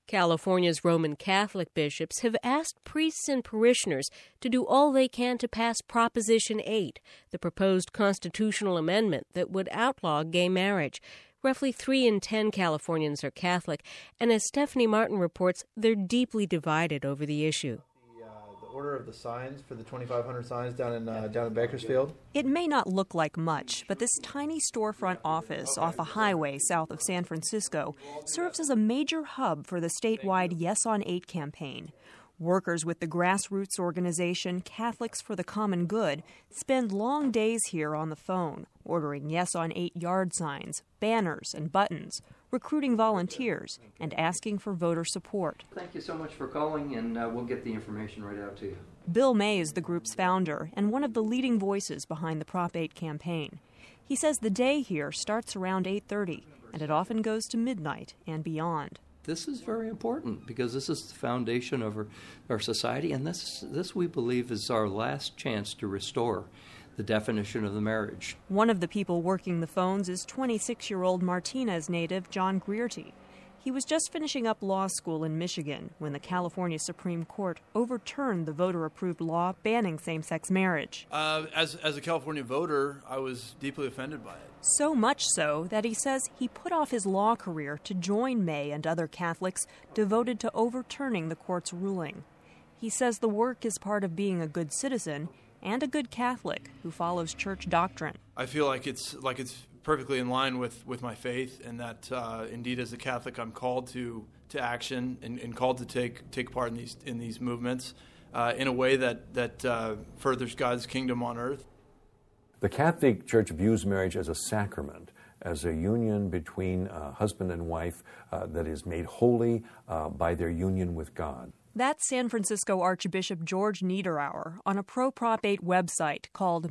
California's Roman Catholic bishops have asked priests and parishioners to do all they can to pass Proposition 8, the proposed constitutional amendment that would outlaw gay marriage. Roughly 3 in 10 Californians are Catholic, and as Stephanie Martin reports, they're deeply divided over the issue. The order of the signs for the 2,500 signs down in Bakersfield. It may not look like much, but this tiny storefront office off a highway south of San Francisco serves as a major hub for the statewide Yes on 8 campaign. Workers with the grassroots organization Catholics for the Common Good spend long days here on the phone, ordering Yes on 8 yard signs, banners, and buttons, recruiting volunteers, and asking for voter support. Thank you so much for calling, and we'll get the information right out to you. Bill May is the group's founder and one of the leading voices behind the Prop 8 campaign. He says the day here starts around 8:30, and it often goes to midnight and beyond. This is very important because this is the foundation of our society, and this we believe is our last chance to restore the definition of the marriage. One of the people working the phones is 26-year-old Martinez native John Greerty. He was just finishing up law school in Michigan when the California Supreme Court overturned the voter-approved law banning same-sex marriage. As a California voter, I was deeply offended by it. So much so that he says he put off his law career to join May and other Catholics devoted to overturning the court's ruling. He says the work is part of being a good citizen and a good Catholic who follows church doctrine. I feel like it's perfectly in line with my faith, and that indeed as a Catholic I'm called to action and called to take part in these movements in a way that furthers God's kingdom on earth. The Catholic Church views marriage as a sacrament, as a union between husband and wife that is made holy by their union with God. That's San Francisco Archbishop George Niederauer on a pro-Prop 8 website called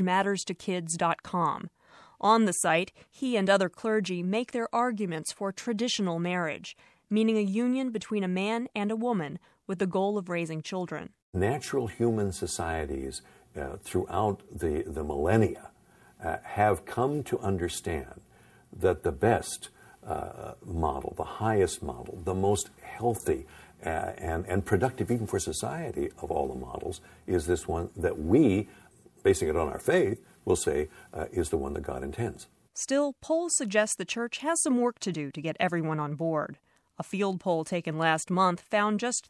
marriagematterstokids.com. On the site, he and other clergy make their arguments for traditional marriage, meaning a union between a man and a woman with the goal of raising children. Natural human societies throughout the millennia have come to understand that the best model, the highest model, the most healthy and productive even for society of all the models is this one that we, basing it on our faith, will say is the one that God intends. Still, polls suggest the church has some work to do to get everyone on board. A field poll taken last month found just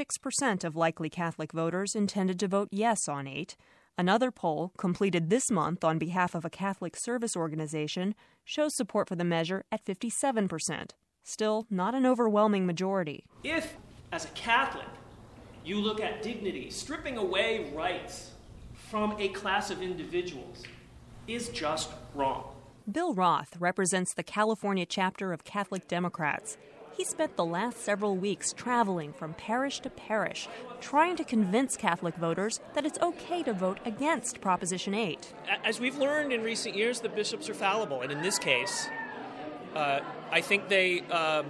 36% of likely Catholic voters intended to vote yes on 8. Another poll, completed this month on behalf of a Catholic service organization, shows support for the measure at 57%. Still, not an overwhelming majority. If, as a Catholic, you look at dignity, stripping away rights from a class of individuals is just wrong. Bill Roth represents the California chapter of Catholic Democrats. He spent the last several weeks traveling from parish to parish, trying to convince Catholic voters that it's okay to vote against Proposition 8. As we've learned in recent years, the bishops are fallible, and in this case, I think they're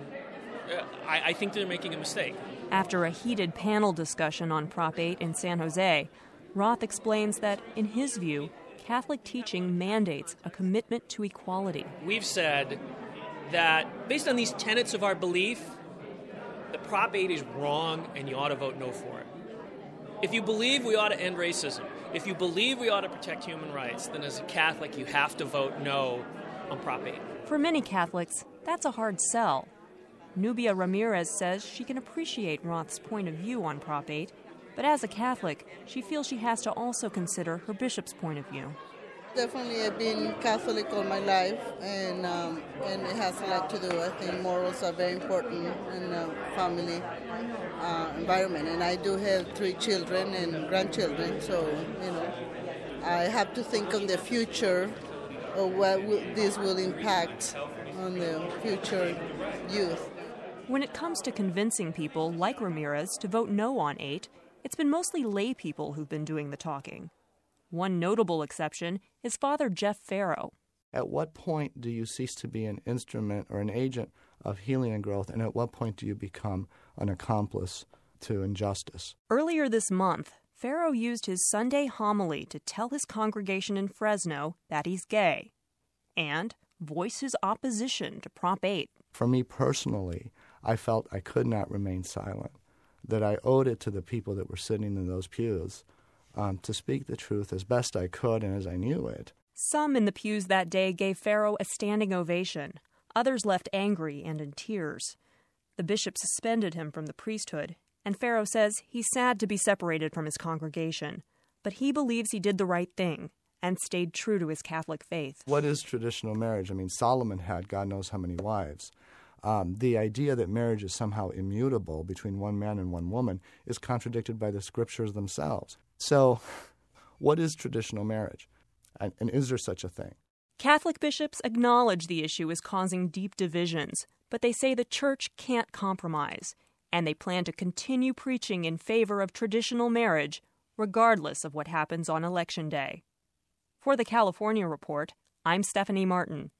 making a mistake. After a heated panel discussion on Prop 8 in San Jose, Roth explains that, in his view, Catholic teaching mandates a commitment to equality. We've said that, based on these tenets of our belief, the Prop 8 is wrong and you ought to vote no for it. If you believe we ought to end racism, if you believe we ought to protect human rights, then as a Catholic you have to vote no on Prop 8. For many Catholics, that's a hard sell. Nubia Ramirez says she can appreciate Roth's point of view on Prop 8, but as a Catholic, she feels she has to also consider her bishop's point of view. Definitely, I've been Catholic all my life, and it has a lot to do. I think morals are very important in a family environment, and I do have 3 children and grandchildren, so I have to think on the future of what this will impact on the future youth. When it comes to convincing people like Ramirez to vote no on 8, it's been mostly lay people who've been doing the talking. One notable exception is Father Jeff Farrow. At what point do you cease to be an instrument or an agent of healing and growth, and at what point do you become an accomplice to injustice? Earlier this month, Farrow used his Sunday homily to tell his congregation in Fresno that he's gay and voice his opposition to Prop 8. For me personally, I felt I could not remain silent, that I owed it to the people that were sitting in those pews to speak the truth as best I could and as I knew it. Some in the pews that day gave Farrow a standing ovation. Others left angry and in tears. The bishop suspended him from the priesthood, and Farrow says he's sad to be separated from his congregation, but he believes he did the right thing and stayed true to his Catholic faith. What is traditional marriage? I mean, Solomon had God knows how many wives. The idea that marriage is somehow immutable between one man and one woman is contradicted by the scriptures themselves. So, what is traditional marriage? And is there such a thing? Catholic bishops acknowledge the issue is causing deep divisions, but they say the church can't compromise, and they plan to continue preaching in favor of traditional marriage, regardless of what happens on Election Day. For the California Report, I'm Stephanie Martin.